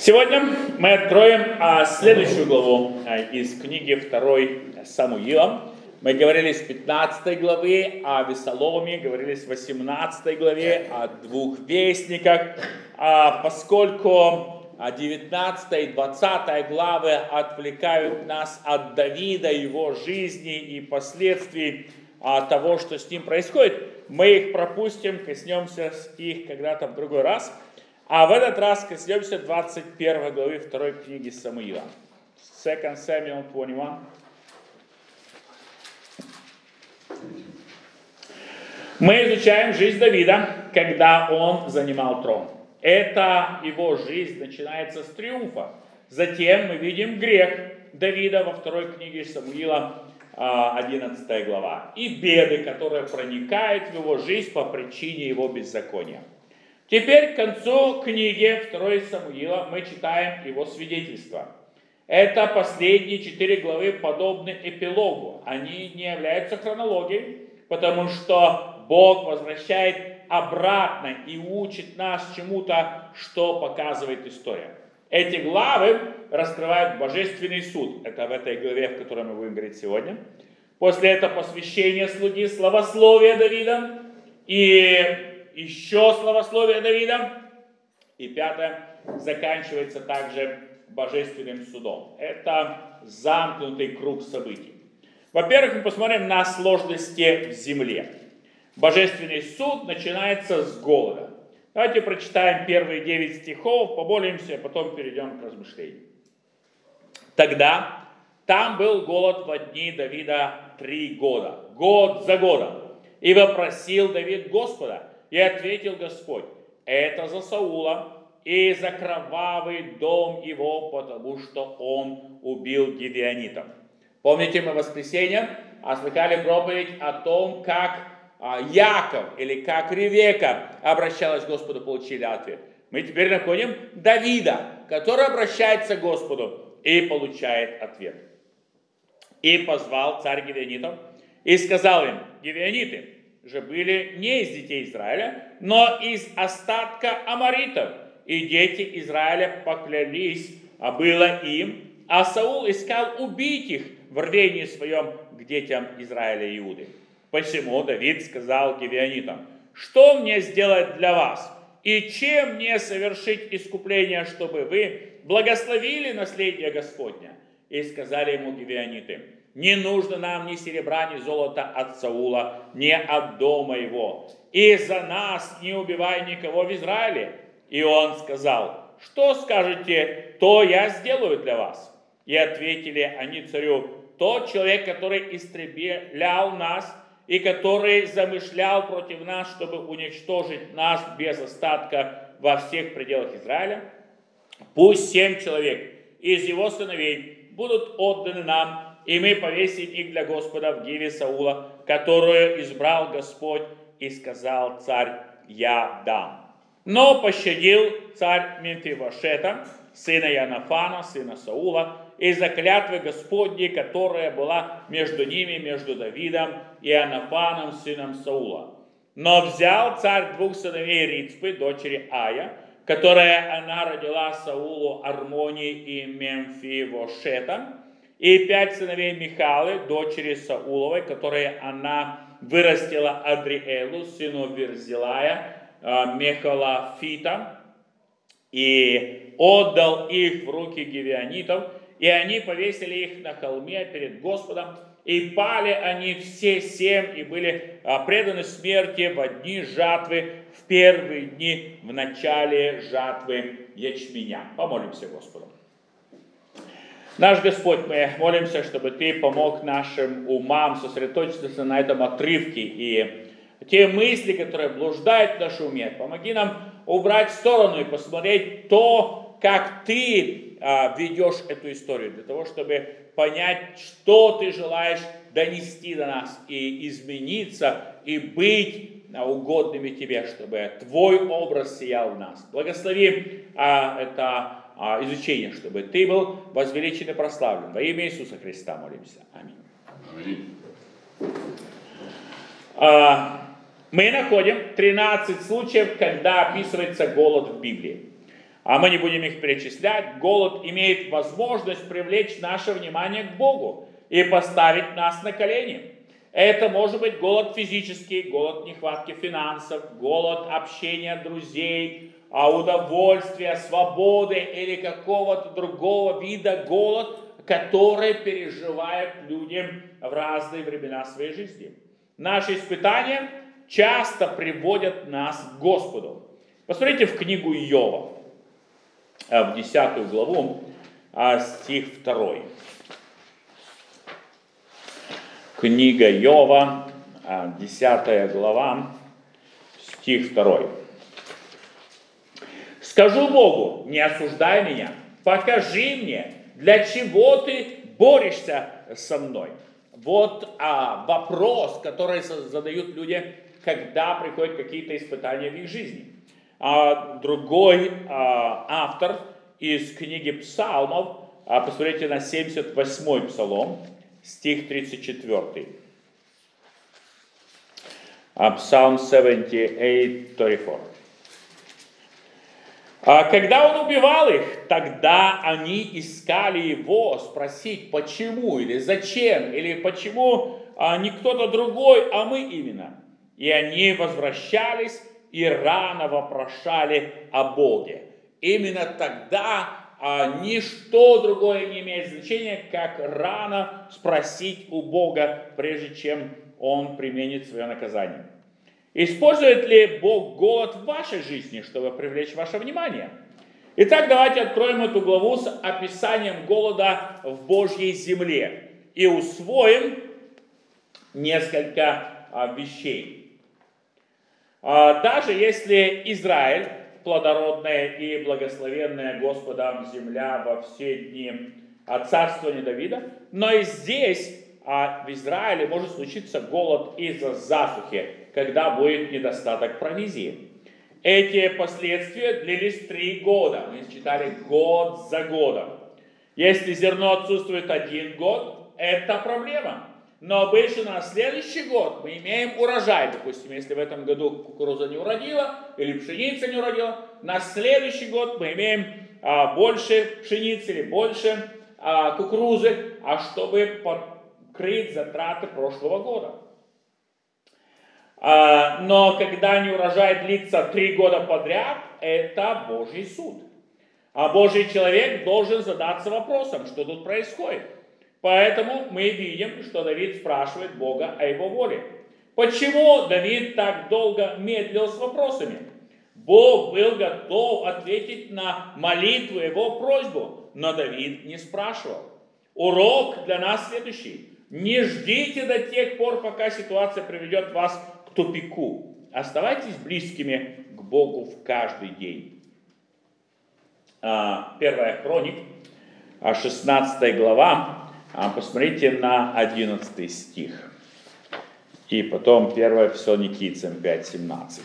Сегодня мы откроем следующую главу из книги 2 Самуила. Мы говорили с 15 главы о Авесоломе, говорили с 18 главе о двух вестниках. Поскольку 19 и 20 главы отвлекают нас от Давида, его жизни и последствий того, что с ним происходит, мы их пропустим, коснемся их когда-то в другой раз. А в этот раз коснемся 21 главы 2 книги Самуила. 2 Samuel 21. Мы изучаем жизнь Давида, когда он занимал трон. Эта его жизнь начинается с триумфа. Затем мы видим грех Давида во 2 книге Самуила, 11 глава. И беды, которые проникают в его жизнь по причине его беззакония. Теперь к концу книги 2 Самуила мы читаем его свидетельства. Это последние 4 главы подобны эпилогу. Они не являются хронологией, потому что Бог возвращает обратно и учит нас чему-то, что показывает история. Эти главы раскрывают божественный суд. Это в этой главе, в которой мы будем говорить сегодня. После этого посвящение слуги, славословие Давида и еще славословие Давида. И 5 заканчивается также божественным судом. Это замкнутый круг событий. Во-первых, мы посмотрим на сложности в земле. Божественный суд начинается с голода. Давайте прочитаем первые 9 стихов, помолимся, а потом перейдем к размышлению. Тогда там был голод во дни Давида 3 года, год за годом. И вопросил Давид Господа, и ответил Господь: это за Саула и за кровавый дом его, потому что он убил гивеонитов. Помните, мы в воскресенье слыхали проповедь о том, как Яков или как Ревека обращалась к Господу, получили ответ. Мы теперь находим Давида, который обращается к Господу и получает ответ. И позвал царь гивеонитов и сказал им: гивеониты же были не из детей Израиля, но из остатка аморитов. И дети Израиля поклялись, было им, а Саул искал убить их в рвении своем к детям Израиля и Иуды. Посему Давид сказал гивеонитам: что мне сделать для вас? И чем мне совершить искупление, чтобы вы благословили наследие Господня? И сказали ему гивеониты: не нужно нам ни серебра, ни золота от Саула, ни от дома его. И за нас не убивай никого в Израиле. И он сказал: что скажете, то я сделаю для вас. И ответили они царю: тот человек, который истреблял нас и который замышлял против нас, чтобы уничтожить нас без остатка во всех пределах Израиля, пусть 7 человек из его сыновей будут отданы нам, и мы повесим их для Господа в гиве Саула, которую избрал Господь. И сказал царь: я дам. Но пощадил царь Мемфивошета, сына Иоаннафана, сына Саула, из-за клятвы Господней, которая была между ними, между Давидом и Иоаннафаном, сыном Саула. Но взял царь 2 сыновей Рицпы, дочери Ая, которая она родила Саулу, Армонии и Мемфивошета, и 5 сыновей Михалы, дочери Сауловой, которые она вырастила Адриэлу, сыну Верзилая, Мехалафита, и отдал их в руки гивеонитов, и они повесили их на холме перед Господом, и пали они все 7, и были преданы смерти в дни жатвы, в первые дни в начале жатвы ячменя. Помолимся Господу. Наш Господь, мы молимся, чтобы Ты помог нашим умам сосредоточиться на этом отрывке, и те мысли, которые блуждают в нашем уме, помоги нам убрать в сторону и посмотреть то, как Ты ведешь эту историю, для того, чтобы понять, что Ты желаешь донести до нас, и измениться, и быть угодными Тебе, чтобы Твой образ сиял в нас. Благослови это изучение, чтобы Ты был возвеличен и прославлен. Во имя Иисуса Христа молимся. Аминь. Мы находим 13 случаев, когда описывается голод в Библии. А мы не будем их перечислять. Голод имеет возможность привлечь наше внимание к Богу и поставить нас на колени. Это может быть голод физический, голод нехватки финансов, голод общения друзей, удовольствия, свободы или какого-то другого вида голод, который переживают люди в разные времена своей жизни. Наши испытания часто приводят нас к Господу. Посмотрите в книгу Иова, в 10 главу, стих 2. Книга Иова, 10 глава, стих 2. «Скажу Богу, не осуждай меня, покажи мне, для чего ты борешься со мной». Вот вопрос, который задают люди, когда приходят какие-то испытания в их жизни. Другой автор из книги Псалмов, посмотрите на 78-й Псалом, стих 34. Псалм 78, 34. Когда он убивал их, тогда они искали его спросить, почему, или зачем, или почему не кто-то другой, а мы именно. И они возвращались и рано вопрошали о Боге. Именно тогда ничто другое не имеет значения, как рано спросить у Бога, прежде чем Он применит свое наказание. Использует ли Бог голод в вашей жизни, чтобы привлечь ваше внимание? Итак, давайте откроем эту главу с описанием голода в Божьей земле и усвоим несколько вещей. Даже если Израиль, плодородная и благословенная Господом земля во все дни царствования Давида, но и здесь, в Израиле, может случиться голод из-за засухи, когда будет недостаток провизии. Эти последствия длились 3 года. Мы читали год за годом. Если зерно отсутствует 1 год, это проблема. Но обычно на следующий год мы имеем урожай. Допустим, если в этом году кукуруза не уродила или пшеница не уродила, на следующий год мы имеем больше пшеницы или больше кукурузы, чтобы покрыть затраты прошлого года. Но когда неурожай длится 3 года подряд, это Божий суд. А Божий человек должен задаться вопросом, что тут происходит. Поэтому мы видим, что Давид спрашивает Бога о его воле. Почему Давид так долго медлил с вопросами? Бог был готов ответить на молитву, его просьбу, но Давид не спрашивал. Урок для нас следующий. Не ждите до тех пор, пока ситуация приведет вас к тупику. Оставайтесь близкими к Богу в каждый день. 1 Хроник, 16 глава. Посмотрите на 11 стих. И потом 1 Фессалоникийцам 5:17.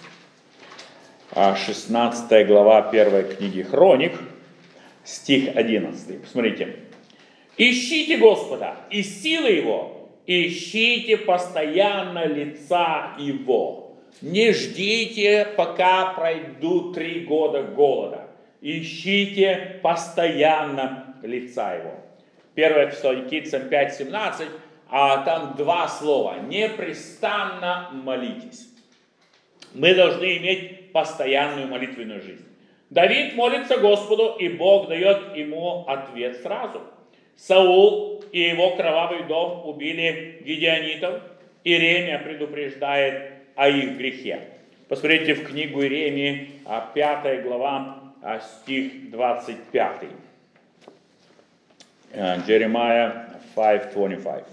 16 глава 1 книги Хроник, стих 11. Посмотрите. «Ищите Господа и силы Его, ищите постоянно лица Его. Не ждите, пока пройдут 3 года голода. Ищите постоянно лица Его». 1 Фессалоникийцам 5:17, там 2 слова. Непрестанно молитесь. Мы должны иметь постоянную молитвенную жизнь. Давид молится Господу, и Бог дает ему ответ сразу. Саул и его кровавый дом убили гидеонитов. Иеремия предупреждает о их грехе. Посмотрите в книгу Иеремии, 5 глава, стих 25. Jeremiah 5:25.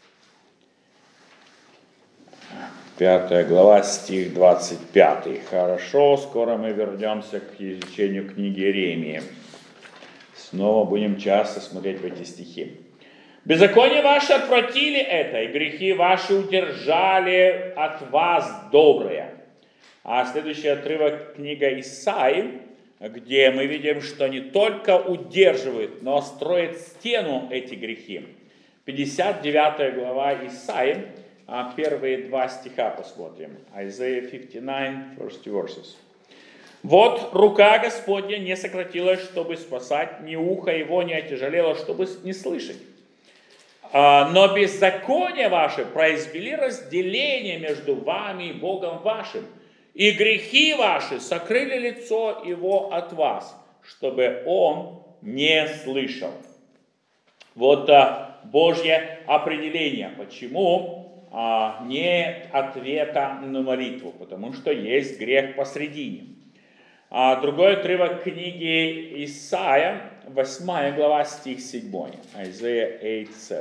5 глава, стих 25. Хорошо, скоро мы вернемся к изучению книги Иеремии. Снова будем часто смотреть в эти стихи. «Беззаконие ваше отвратили это, и грехи ваши удержали от вас доброе». А следующий отрывок книга Исаии, где мы видим, что не только удерживают, но строят стену эти грехи. 59 глава Исаии, первые 2 стиха посмотрим. Isaiah 59, first verses. Вот рука Господня не сократилась, чтобы спасать, ни ухо его не отяжелело, чтобы не слышать. Но беззаконие ваше произвели разделение между вами и Богом вашим, и грехи ваши сокрыли лицо его от вас, чтобы он не слышал. Вот Божье определение, почему нет ответа на молитву, потому что есть грех посредине. Другой отрывок книги Исаия, 8 глава, стих 7. Isaiah 8:7.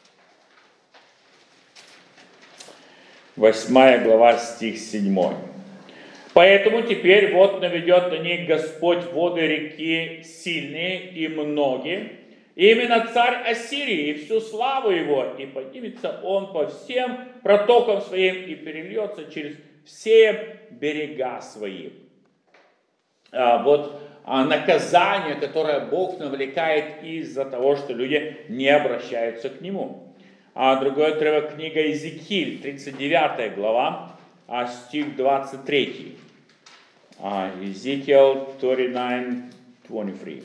8 глава, стих 7. Поэтому теперь вот наведет на них Господь воды реки сильные и многие, именно царь Ассирии и всю славу его, и поднимется он по всем протокам своим и перельется через все берега свои. Вот наказание, которое Бог навлекает из-за того, что люди не обращаются к Нему. Другой отрывок книга Иезекииль, 39 глава, стих 23. Ezekiel 39:23.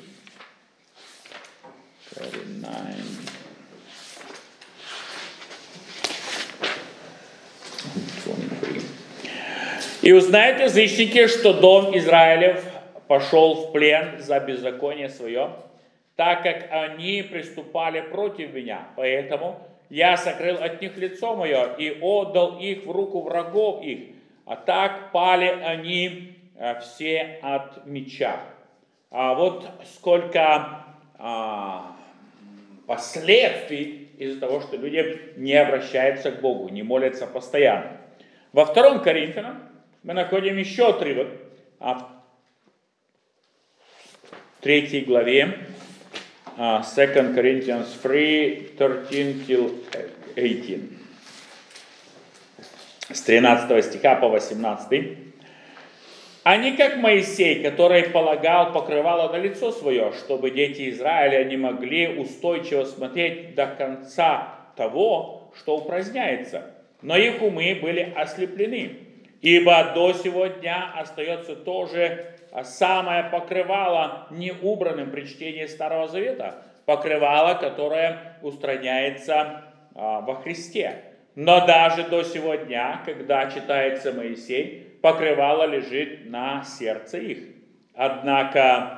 39:23. И узнают язычники, что дом Израилев пошел в плен за беззаконие свое, так как они приступали против меня. Поэтому я сокрыл от них лицо мое и отдал их в руку врагов их. А так пали они все от меча. Вот сколько последствий из-за того, что люди не обращаются к Богу, не молятся постоянно. Во 2 Коринфянам мы находим еще отрывок, в 3 главе, 2 Corinthians 3:13-18. С 13 стиха по 18. «Они, как Моисей, который полагал покрывало на лицо свое, чтобы дети Израиля не могли устойчиво смотреть до конца того, что упраздняется, но их умы были ослеплены. Ибо до сего дня остается то же самое покрывало неубранным при чтении Старого Завета, покрывало, которое устраняется во Христе. Но даже до сего дня, когда читается Моисей, покрывало лежит на сердце их. Однако,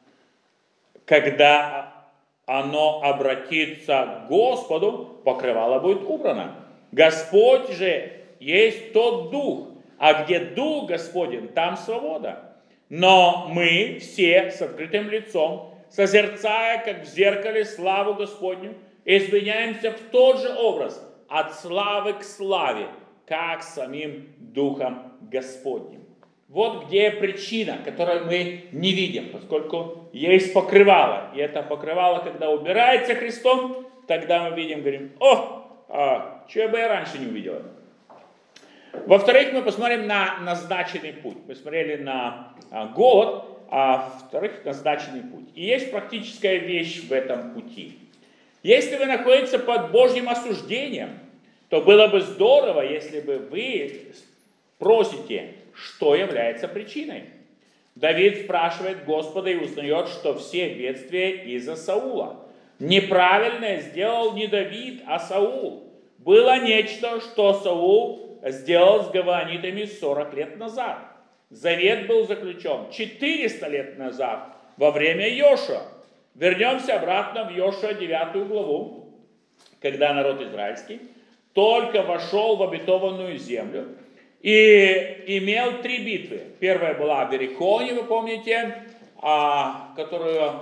когда оно обратится к Господу, покрывало будет убрано. Господь же есть тот Дух, а где Дух Господень, там свобода. Но мы все с открытым лицом, созерцая, как в зеркале, славу Господню, изменяемся в тот же образ, от славы к славе, как самим Духом Господним. Вот где причина, которую мы не видим, поскольку есть покрывало. И это покрывало, когда убирается Христом, тогда мы видим, говорим, чего бы я раньше не увидел. Во-вторых, мы посмотрим на назначенный путь. Мы смотрели на голод, а во-вторых, назначенный путь. И есть практическая вещь в этом пути. Если вы находитесь под Божьим осуждением, то было бы здорово, если бы вы спросите, что является причиной. Давид спрашивает Господа и узнает, что все бедствия из-за Саула. Неправильное сделал не Давид, а Саул. Было нечто, что Саул сделал с гаваонитами 40 лет назад. Завет был заключен 400 лет назад, во время Йошуа. Вернемся обратно в Йошуа 9 главу, когда народ израильский только вошел в обетованную землю и имел 3 битвы. Первая была в Иерихоне, вы помните, которую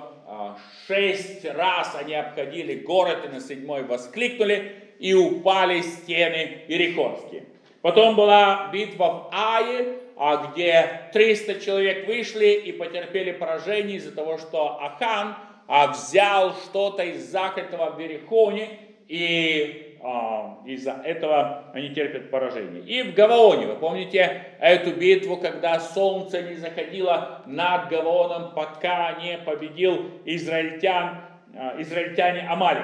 6 раз они обходили город и на 7-й воскликнули, и упали стены иерихонские. Потом была битва в Ае, где 300 человек вышли и потерпели поражение из-за того, что Ахан взял что-то из закрытого в Иерихоне, и из-за этого они терпят поражение. И в Гаваоне, вы помните эту битву, когда солнце не заходило над Гаваоном, пока не победил израильтяне Амалик.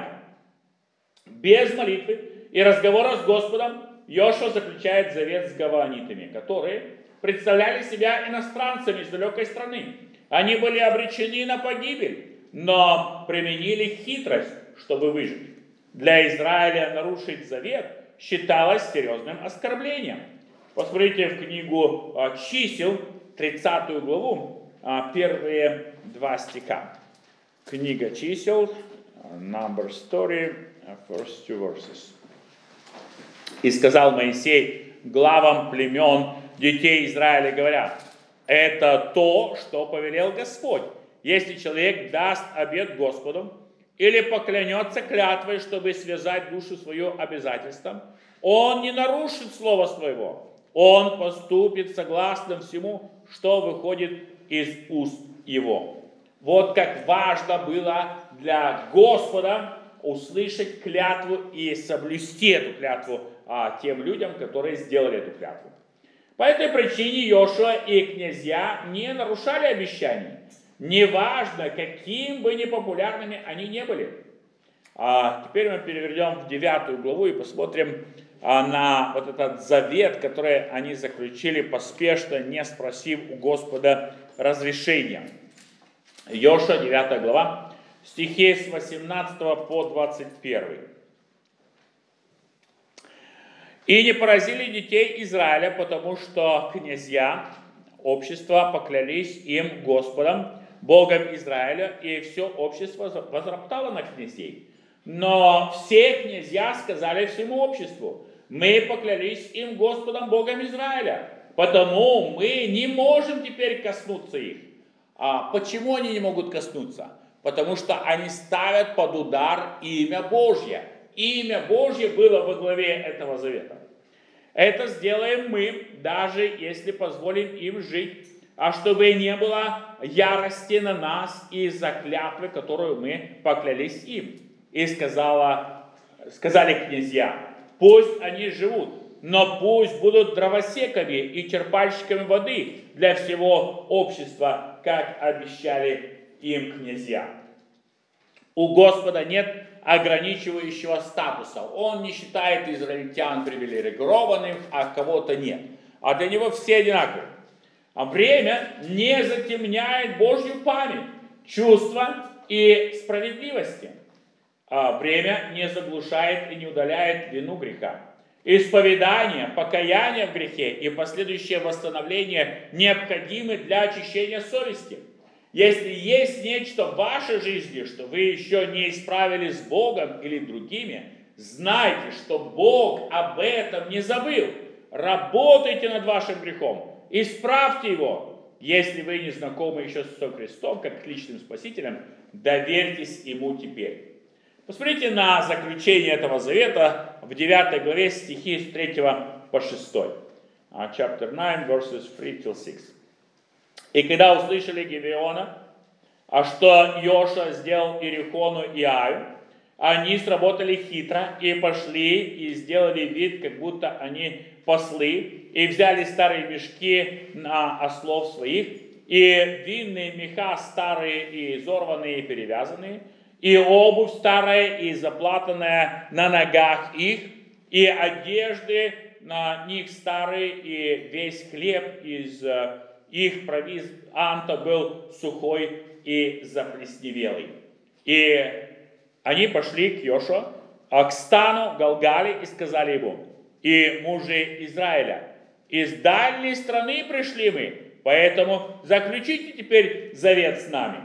Без молитвы и разговора с Господом Йошуа заключает завет с гаваонитами, которые представляли себя иностранцами из далекой страны. Они были обречены на погибель, но применили хитрость, чтобы выжить. Для Израиля нарушить завет считалось серьезным оскорблением. Посмотрите в книгу Чисел, 30 главу, первые 2 стиха. Книга Чисел, Number Story, first 2 verses. «И сказал Моисей главам племен детей Израиля, говоря, это то, что повелел Господь. Если человек даст обет Господу или поклянется клятвой, чтобы связать душу свою обязательством, он не нарушит слова своего. Он поступит согласно всему, что выходит из уст его». Вот как важно было для Господа услышать клятву и соблюсти эту клятву тем людям, которые сделали эту клятву. По этой причине Йошуа и князья не нарушали обещаний. Неважно, каким бы непопулярными они не были. Теперь мы перевернем в 9 главу и посмотрим на вот этот завет, который они заключили поспешно, не спросив у Господа разрешения. Йошуа, 9 глава, стихи с 18 по 21. «И не поразили детей Израиля, потому что князья общества поклялись им Господом, Богом Израиля, и все общество возроптало на князей. Но все князья сказали всему обществу, мы поклялись им Господом, Богом Израиля, потому мы не можем теперь коснуться их». Почему они не могут коснуться? Потому что они ставят под удар имя Божье. Имя Божье было во главе этого завета. Это сделаем мы, даже если позволим им жить, чтобы не было ярости на нас из-за клятвы, которую мы поклялись им. И сказали князья, пусть они живут, но пусть будут дровосеками и черпальщиками воды для всего общества, как обещали им князья. У Господа нет ограничивающего статуса. Он не считает израильтян привилегированным, а кого-то нет. А для него все одинаковы. А время не затемняет Божью память, чувства и справедливости. А время не заглушает и не удаляет вину греха. Исповедание, покаяние в грехе и последующее восстановление необходимы для очищения совести. Если есть нечто в вашей жизни, что вы еще не исправили с Богом или другими, знайте, что Бог об этом не забыл. Работайте над вашим грехом, исправьте его. Если вы не знакомы еще с Иисусом Христом, как личным Спасителем, доверьтесь Ему теперь. Посмотрите на заключение этого завета в 9 главе стихи с 3 по 6. Chapter 9, verses 3-6. «И когда услышали Гивеона, что Йошуа сделал Иерихону и Аю, они сработали хитро и пошли и сделали вид, как будто они послы, и взяли старые мешки на ослов своих, и винные меха старые и изорванные и перевязанные, и обувь старая и заплатанная на ногах их, и одежды на них старые, и весь хлеб из их провианта был сухой и заплесневелый. И они пошли к Йошуа, к стану Галгали, и сказали ему, и мужи Израиля, из дальней страны пришли мы, поэтому заключите теперь завет с нами.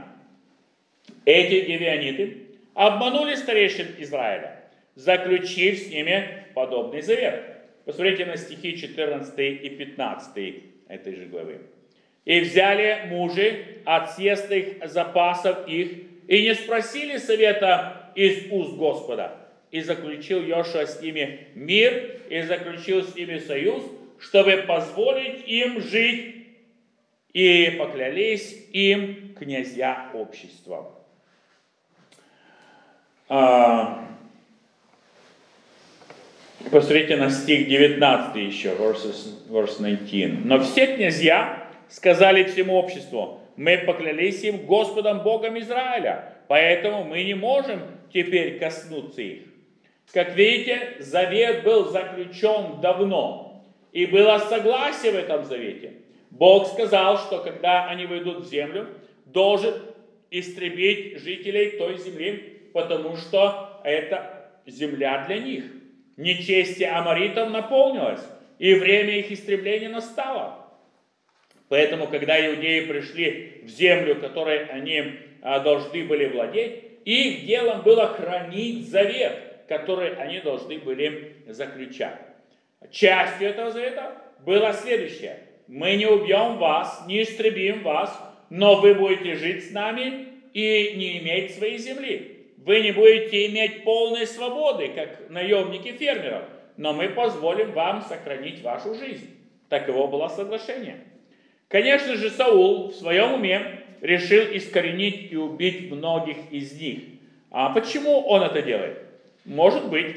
Эти гивеониты обманули старейшин Израиля, заключив с ними подобный завет. Посмотрите на стихи 14 и 15 этой же главы. «И взяли мужи от съестных запасов их, и не спросили совета из уст Господа. И заключил Йошуа с ними мир, и заключил с ними союз, чтобы позволить им жить, и поклялись им князья общества». Посмотрите на стих 19 еще, verse 19. «Но все князья сказали всему обществу, мы поклялись им Господом Богом Израиля, поэтому мы не можем теперь коснуться их». Как видите, завет был заключен давно, и было согласие в этом завете. Бог сказал, что когда они войдут в землю, должен истребить жителей той земли, потому что это земля для них. Нечестие аморитов наполнилось, и время их истребления настало. Поэтому, когда иудеи пришли в землю, которой они должны были владеть, их делом было хранить завет, который они должны были заключать. Частью этого завета было следующее. Мы не убьем вас, не истребим вас, но вы будете жить с нами и не иметь своей земли. Вы не будете иметь полной свободы, как наемники фермеров, но мы позволим вам сохранить вашу жизнь. Таково было соглашение. Конечно же, Саул в своем уме решил искоренить и убить многих из них. А почему он это делает? Может быть,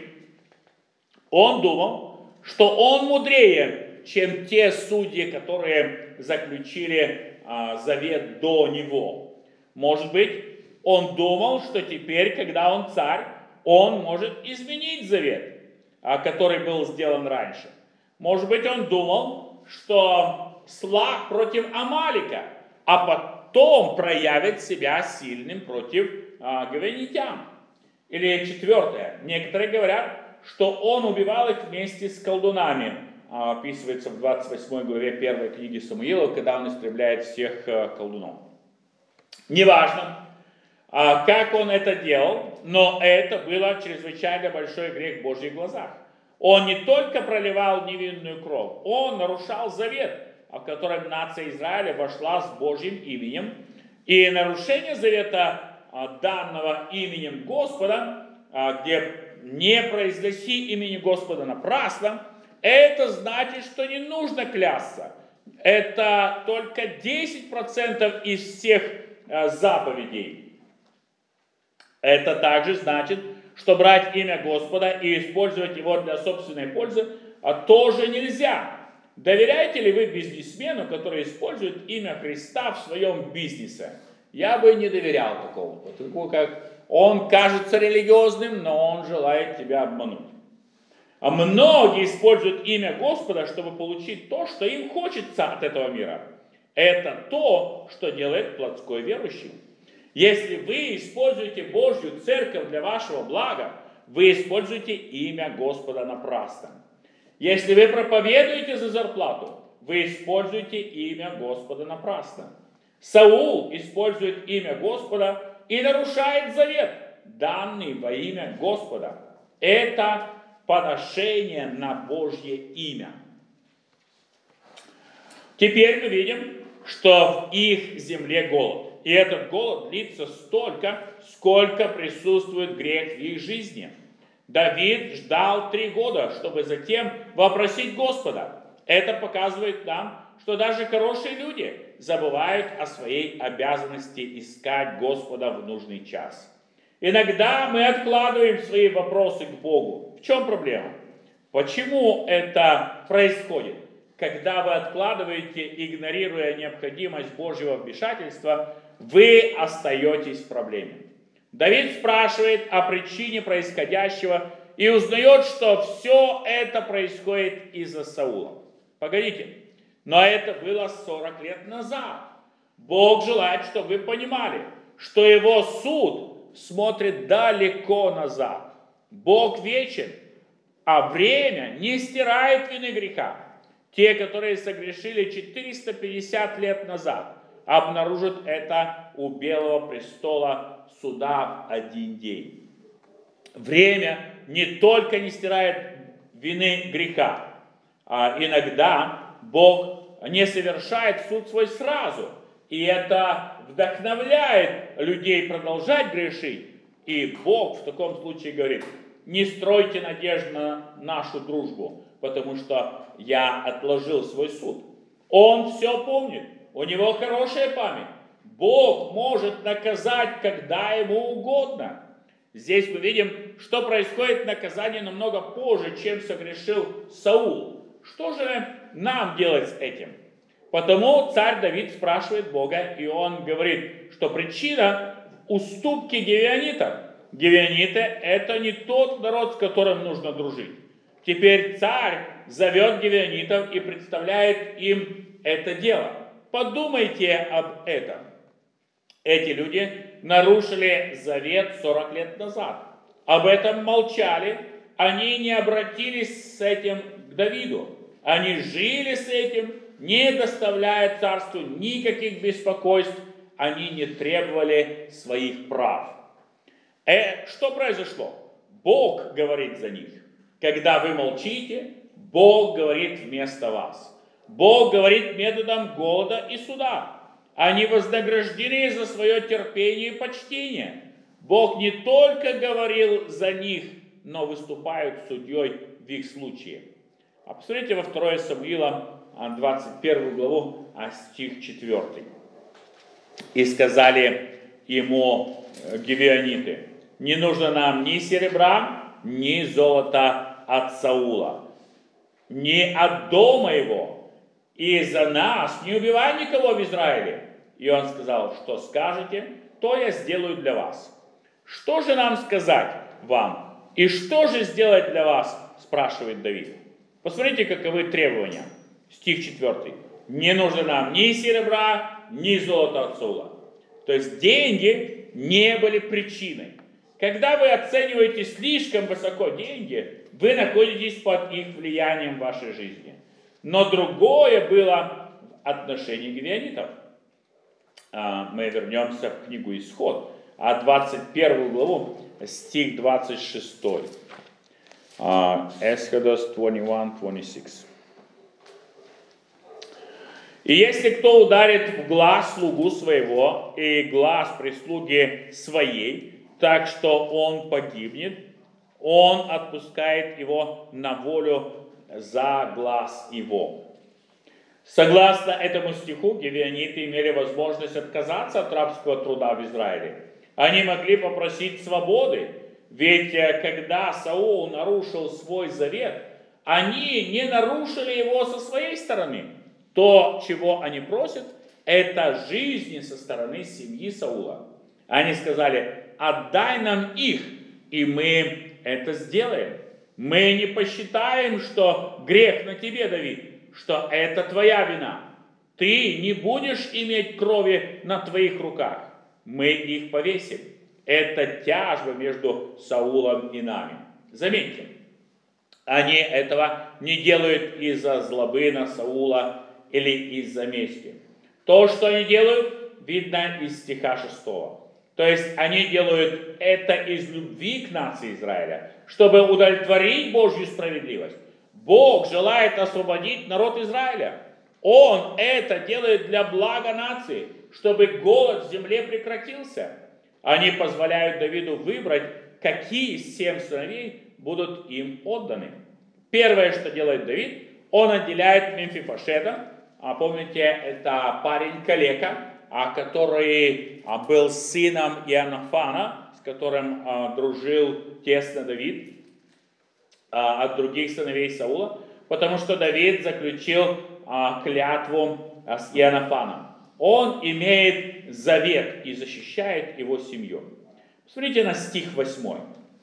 он думал, что он мудрее, чем те судьи, которые заключили завет до него. Может быть, он думал, что теперь, когда он царь, он может изменить завет, который был сделан раньше. Может быть, он думал, что слаб против Амалика, а потом проявит себя сильным против гаванитян. Или четвертое. Некоторые говорят, что он убивал их вместе с колдунами. Описывается в 28 главе 1 книги Самуила, когда он истребляет всех колдунов. Неважно, как он это делал, но это было чрезвычайно большой грех в Божьих глазах. Он не только проливал невинную кровь, он нарушал завет, в котором нация Израиля вошла с Божьим именем. И нарушение завета, данного именем Господа, где не произноси имени Господа напрасно, это значит, что не нужно клясться. Это только 10% из всех заповедей. Это также значит, что брать имя Господа и использовать его для собственной пользы тоже нельзя. Доверяете ли вы бизнесмену, который использует имя Христа в своем бизнесе? Я бы не доверял такому, потому как он кажется религиозным, но он желает тебя обмануть. А многие используют имя Господа, чтобы получить то, что им хочется от этого мира. Это то, что делает плотской верующий. Если вы используете Божью церковь для вашего блага, вы используете имя Господа напрасно. Если вы проповедуете за зарплату, вы используете имя Господа напрасно. Саул использует имя Господа и нарушает завет, данный во имя Господа. Это поношение на Божье имя. Теперь мы видим, что в их земле голод. И этот голод длится столько, сколько присутствует грех в их жизни. Давид ждал 3 года, чтобы затем вопросить Господа. Это показывает нам, что даже хорошие люди забывают о своей обязанности искать Господа в нужный час. Иногда мы откладываем свои вопросы к Богу. В чем проблема? Почему это происходит? Когда вы откладываете, игнорируя необходимость Божьего вмешательства, вы остаетесь в проблеме. Давид спрашивает о причине происходящего и узнает, что все это происходит из-за Саула. Погодите, но это было 40 лет назад. Бог желает, чтобы вы понимали, что его суд смотрит далеко назад. Бог вечен, а время не стирает вины греха. Те, которые согрешили 450 лет назад, обнаружат это у Белого престола суда в один день. Время не только не стирает вины греха, а иногда Бог не совершает суд свой сразу. И это вдохновляет людей продолжать грешить. И Бог в таком случае говорит: не стройте надежду на нашу дружбу, потому что я отложил свой суд. Он все помнит, у него хорошая память. Бог может наказать, когда ему угодно. Здесь мы видим, что происходит наказание намного позже, чем согрешил Саул. Что же нам делать с этим? Потому царь Давид спрашивает Бога, и он говорит, что причина в уступке гивеонитов. Гивеониты – это не тот народ, с которым нужно дружить. Теперь царь зовет гивеонитов и представляет им это дело. Подумайте об этом. Эти люди нарушили завет 40 лет назад. Об этом молчали. Они не обратились с этим к Давиду. Они жили с этим, не доставляя царству никаких беспокойств. Они не требовали своих прав. Что произошло? Бог говорит за них. Когда вы молчите, Бог говорит вместо вас. Бог говорит методом голода и суда. Они вознаграждены за свое терпение и почтение. Бог не только говорил за них, но выступает судьей в их случае. А посмотрите во 2 Самуила, 21 главу, стих 4. «И сказали ему гивеониты: не нужно нам ни серебра, ни золота от Саула, ни от дома его, и за нас не убивай никого в Израиле». И он сказал: что скажете, то я сделаю для вас. Что же нам сказать вам? И что же сделать для вас? Спрашивает Давид. Посмотрите, каковы требования. Стих 4. Не нужно нам ни серебра, ни золота от Саула. То есть деньги не были причиной. Когда вы оцениваете слишком высоко деньги, вы находитесь под их влиянием в вашей жизни. Но другое было в отношении гивеонитов. Мы вернемся в книгу Исход, 21 главу, стих 26. Exodus 21:26. «И если кто ударит в глаз слугу своего и глаз прислуги своей, так что он погибнет, он отпускает его на волю за глаз его». Согласно этому стиху, гивеониты имели возможность отказаться от рабского труда в Израиле. Они могли попросить свободы, ведь когда Саул нарушил свой завет, они не нарушили его со своей стороны. То, чего они просят, это жизни со стороны семьи Саула. Они сказали: отдай нам их, и мы это сделаем. Мы не посчитаем, что грех на тебе, Давид, что это твоя вина. Ты не будешь иметь крови на твоих руках. Мы их повесим. Это тяжба между Саулом и нами. Заметьте, они этого не делают из-за злобы на Саула или из-за мести. То, что они делают, видно из стиха 6. То есть они делают это из любви к нации Израиля, чтобы удовлетворить Божью справедливость. Бог желает освободить народ Израиля. Он это делает для блага нации, чтобы голод в земле прекратился. Они позволяют Давиду выбрать, какие из 7 сыновей будут им отданы. Первое, что делает Давид, он отделяет Мемфибошета. Помните, это парень-калека, который был сыном Иоаннафана, с которым дружил тесно Давид, от других сыновей Саула, потому что Давид заключил клятву с Иоаннафаном. Он имеет завет и защищает его семью. Посмотрите на стих 8.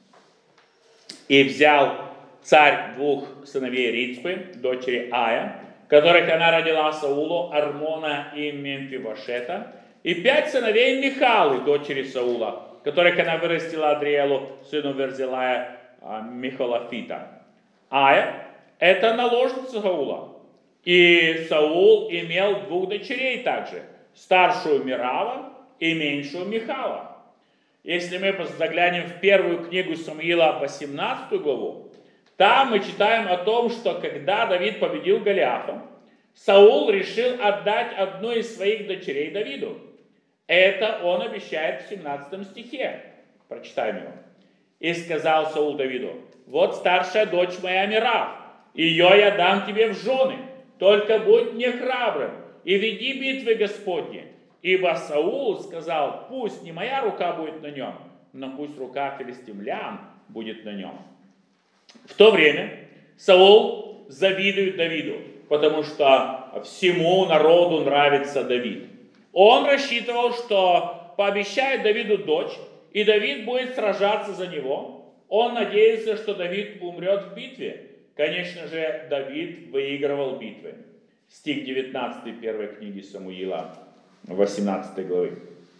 «И взял царь 2 сыновей Рицпы, дочери Ая, которых она родила Саулу, Армона и Мемфибошета, и 5 сыновей Михалы, дочери Саула, которых она вырастила Адриэлу, сыну Верзилая, Михолафита. Ая – это наложница Саула. И Саул имел 2 дочерей также, старшую Мирава и меньшую Михала. Если мы заглянем в первую книгу Самуила, 18 главу, там мы читаем о том, что когда Давид победил Голиафа, Саул решил отдать одну из своих дочерей Давиду. Это он обещает в 17 стихе. Прочитаем его. «И сказал Саул Давиду: вот старшая дочь моя Мирав, ее я дам тебе в жены, только будь мне храбрым и веди битвы Господни. Ибо Саул сказал: пусть не моя рука будет на нем, но пусть рука филистимлян будет на нем». В то время Саул завидует Давиду, потому что всему народу нравится Давид. Он рассчитывал, что пообещает Давиду дочь, и Давид будет сражаться за него. Он надеялся, что Давид умрет в битве. Конечно же, Давид выигрывал битвы. Стих 19 первой книги Самуила, 18 главы.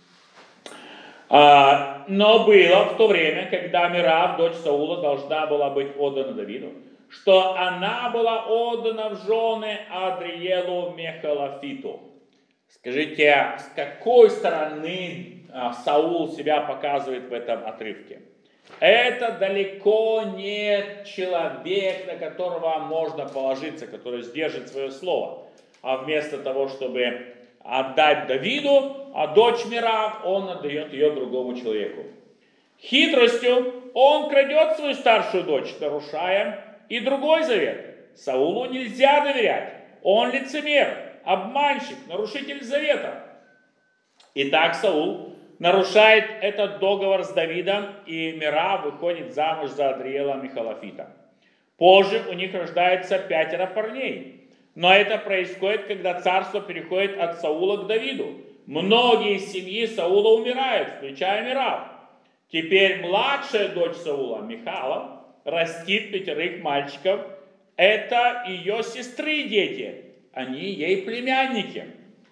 Но было в то время, когда Мирав, дочь Саула, должна была быть отдана Давиду, что она была отдана в жены Адриелу Мехалафиту. Скажите, с какой стороны Саул себя показывает в этом отрывке? Это далеко не человек, на которого можно положиться, который сдержит свое слово. А вместо того, чтобы отдать Давиду, а дочь Мирав, он отдает ее другому человеку. Хитростью он крадет свою старшую дочь, нарушая и другой завет. Саулу нельзя доверять. Он лицемер, обманщик, нарушитель завета. Итак, Саул нарушает этот договор с Давидом, и Мирав выходит замуж за Адриела Мехалафита. Позже у них рождается 5 парней. Но это происходит, когда царство переходит от Саула к Давиду. Многие семьи Саула умирают, включая Мирав. Теперь младшая дочь Саула, Михала, растит 5 мальчиков. Это ее сестры дети. Они ей племянники.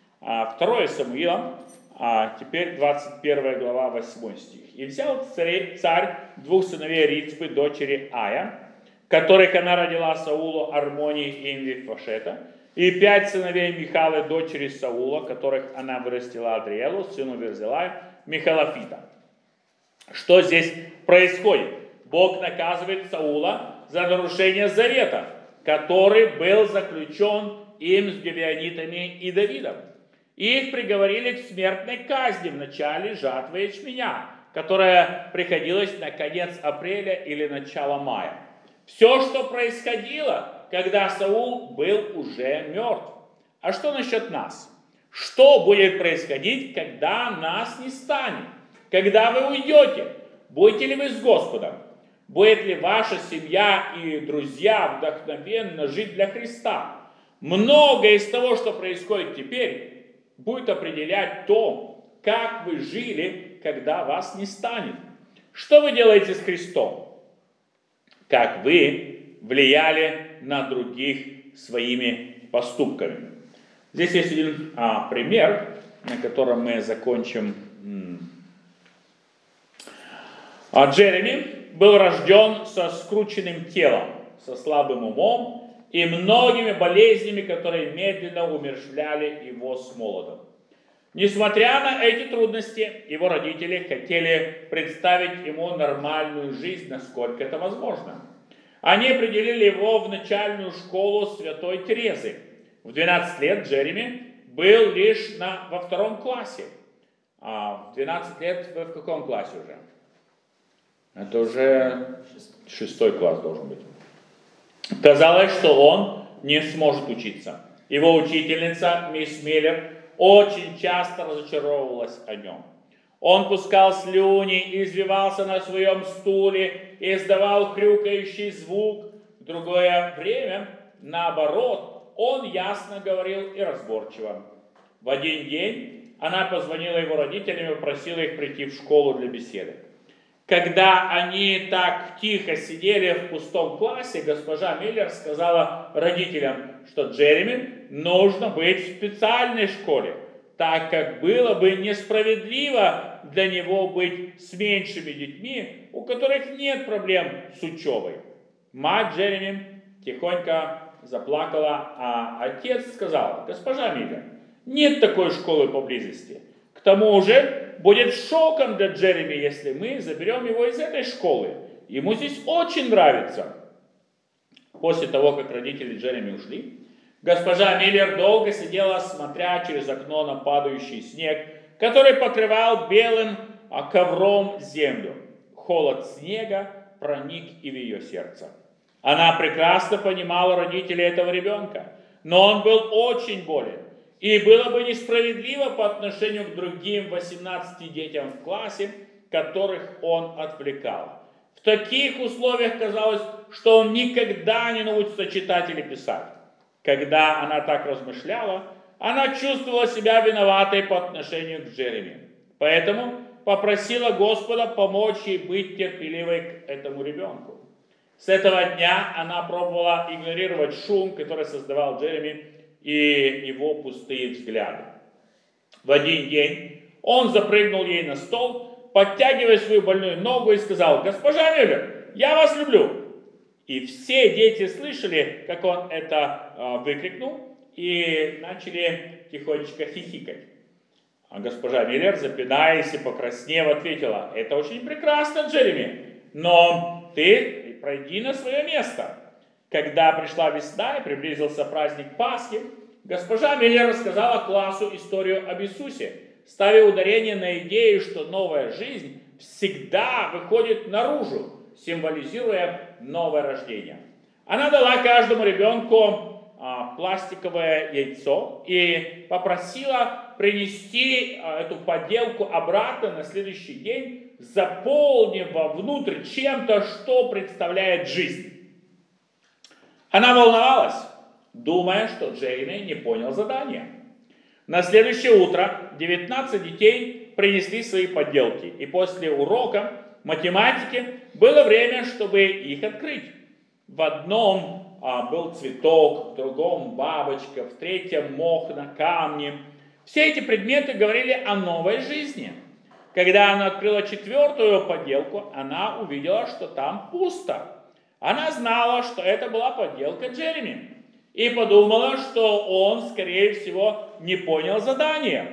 2 Самуила, теперь 21 глава, 8 стих. «И взял царь 2 сыновей Рицпы, дочери Ая, которых она родила Саулу, Армонии и Мефишбошета, и 5 сыновей Михалы, дочери Саула, которых она вырастила Адриелу, сыну Верзилая, Мехалафита». Что здесь происходит? Бог наказывает Саула за нарушение завета, который был заключен им с гивеонитами и Давидом. Их приговорили к смертной казни в начале жатвы ячменя, которая приходилась на конец апреля или начало мая. Все, что происходило, когда Саул был уже мертв. А что насчет нас? Что будет происходить, когда нас не станет? Когда вы уйдете? Будете ли вы с Господом? Будет ли ваша семья и друзья вдохновенно жить для Христа? Многое из того, что происходит теперь, будет определять то, как вы жили, когда вас не станет. Что вы делаете с Христом? Как вы влияли на других своими поступками. Здесь есть один пример, на котором мы закончим. Джереми был рожден со скрученным телом, со слабым умом и многими болезнями, которые медленно умерщвляли его с молодом. Несмотря на эти трудности, его родители хотели представить ему нормальную жизнь, насколько это возможно. Они определили его в начальную школу Святой Терезы. В 12 лет Джереми был лишь во 2 классе. А в 12 лет вы в каком классе уже? Это уже 6 класс должен быть. Казалось, что он не сможет учиться. Его учительница, мисс Миллер, очень часто разочаровывалась о нем. Он пускал слюни, извивался на своем стуле, издавал хрюкающий звук. В другое время, наоборот, он ясно говорил и разборчиво. В один день она позвонила его родителям и попросила их прийти в школу для беседы. Когда они так тихо сидели в пустом классе, госпожа Миллер сказала родителям, что Джереми нужно быть в специальной школе, так как было бы несправедливо для него быть с меньшими детьми, у которых нет проблем с учебой. Мать Джереми тихонько заплакала, а отец сказал: госпожа Миллер, нет такой школы поблизости. К тому же будет шоком для Джереми, если мы заберем его из этой школы. Ему здесь очень нравится. После того, как родители Джереми ушли, госпожа Миллер долго сидела, смотря через окно на падающий снег, который покрывал белым ковром землю. Холод снега проник и в ее сердце. Она прекрасно понимала родителей этого ребенка, но он был очень болен. И было бы несправедливо по отношению к другим 18 детям в классе, которых он отвлекал. В таких условиях казалось, что он никогда не научится читать или писать. Когда она так размышляла, она чувствовала себя виноватой по отношению к Джереми. Поэтому попросила Господа помочь ей быть терпеливой к этому ребенку. С этого дня она пробовала игнорировать шум, который создавал Джереми, и его пустые взгляды. В один день он запрыгнул ей на стол, подтягивая свою больную ногу, и сказал: «Госпожа Мюллер, я вас люблю». И все дети слышали, как он это выкрикнул, и начали тихонечко хихикать. А госпожа Мюллер, запинаясь и покраснев, ответила: «Это очень прекрасно, Джереми, но ты пройди на свое место». Когда пришла весна и приблизился праздник Пасхи, госпожа Мюллер рассказала классу историю об Иисусе, ставя ударение на идею, что новая жизнь всегда выходит наружу, символизируя новое рождение. Она дала каждому ребенку пластиковое яйцо и попросила принести эту поделку обратно на следующий день, заполнив вовнутрь чем-то, что представляет жизнь. Она волновалась, думая, что Джереми не понял задания. На следующее утро 19 детей принесли свои поделки, и после урока математики было время, чтобы их открыть. В одном был цветок, в другом бабочка, в третьем мох на камне. Все эти предметы говорили о новой жизни. Когда она открыла четвертую поделку, она увидела, что там пусто. Она знала, что это была поделка Джереми, и подумала, что он, скорее всего, не понял задания.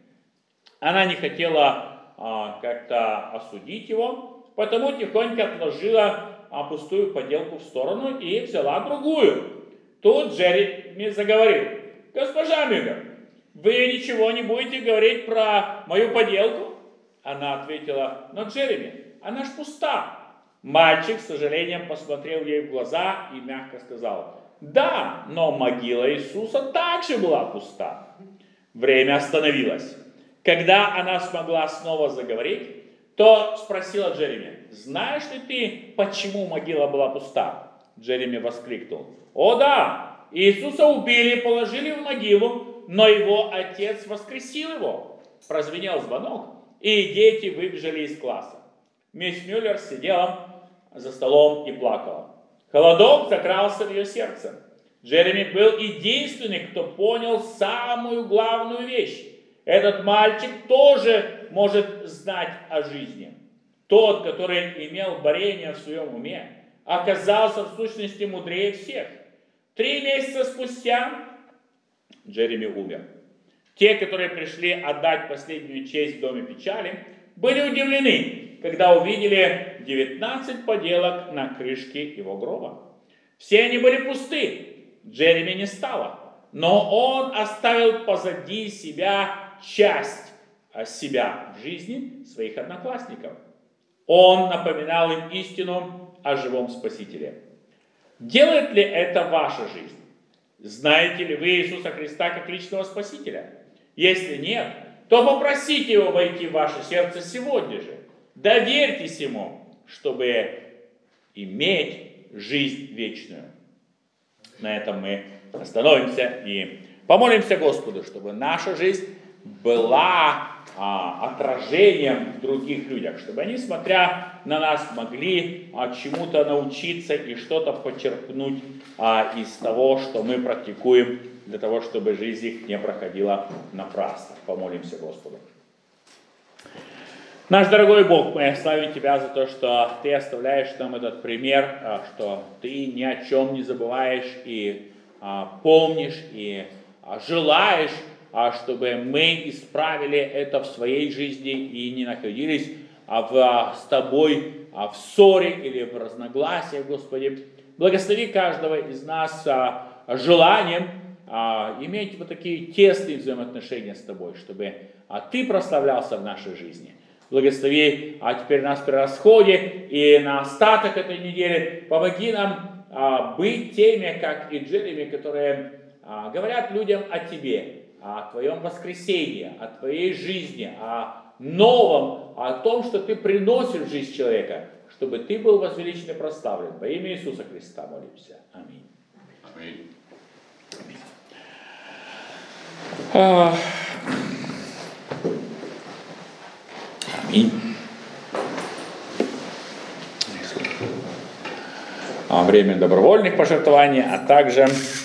Она не хотела как-то осудить его, потому тихонько отложила пустую поделку в сторону и взяла другую. Тут Джереми заговорил: «Госпожа Мюллер, вы ничего не будете говорить про мою поделку?» Она ответила: «Но, Джереми, она ж пуста». Мальчик с сожалением посмотрел ей в глаза и мягко сказал: «Да, но могила Иисуса также была пуста». Время остановилось. Когда она смогла снова заговорить, то спросила Джереми: «Знаешь ли ты, почему могила была пуста?» Джереми воскликнул: «О да, Иисуса убили и положили в могилу, но его отец воскресил его». Прозвенел звонок, и дети выбежали из класса. Мисс Мюллер сидела за столом и плакала. Холодок закрался в ее сердце. Джереми был единственный, кто понял самую главную вещь. Этот мальчик тоже может знать о жизни. Тот, который имел борение в своем уме, оказался в сущности мудрее всех. 3 месяца спустя Джереми умер. Те, которые пришли отдать последнюю честь в доме печали, были удивлены, когда увидели 19 поделок на крышке его гроба. Все они были пусты, Джереми не стало, но он оставил позади себя часть себя в жизни своих одноклассников. Он напоминал им истину о живом Спасителе. Делает ли это ваша жизнь? Знаете ли вы Иисуса Христа как личного Спасителя? Если нет, то попросите Его войти в ваше сердце сегодня же. Доверьтесь Ему, чтобы иметь жизнь вечную. На этом мы остановимся и помолимся Господу, чтобы наша жизнь была отражением в других людях, чтобы они, смотря на нас, могли чему-то научиться и что-то почерпнуть из того, что мы практикуем, для того, чтобы жизнь их не проходила напрасно. Помолимся Господу. Наш дорогой Бог, мы славим Тебя за то, что Ты оставляешь нам этот пример, что Ты ни о чем не забываешь и помнишь, и желаешь, чтобы мы исправили это в своей жизни и не находились с Тобой в ссоре или в разногласиях, Господи. Благослови каждого из нас желанием иметь вот такие тесные взаимоотношения с Тобой, чтобы Ты прославлялся в нашей жизни. Благослови теперь нас при расходе и на остаток этой недели. Помоги нам быть теми, как и Джереми, которые говорят людям о Тебе, о Твоем воскресении, о Твоей жизни, о новом, о том, что Ты приносишь в жизнь человека, чтобы Ты был возвеличен и прославлен. Во имя Иисуса Христа молимся. Аминь. Аминь. Аминь. Время добровольных пожертвований, а также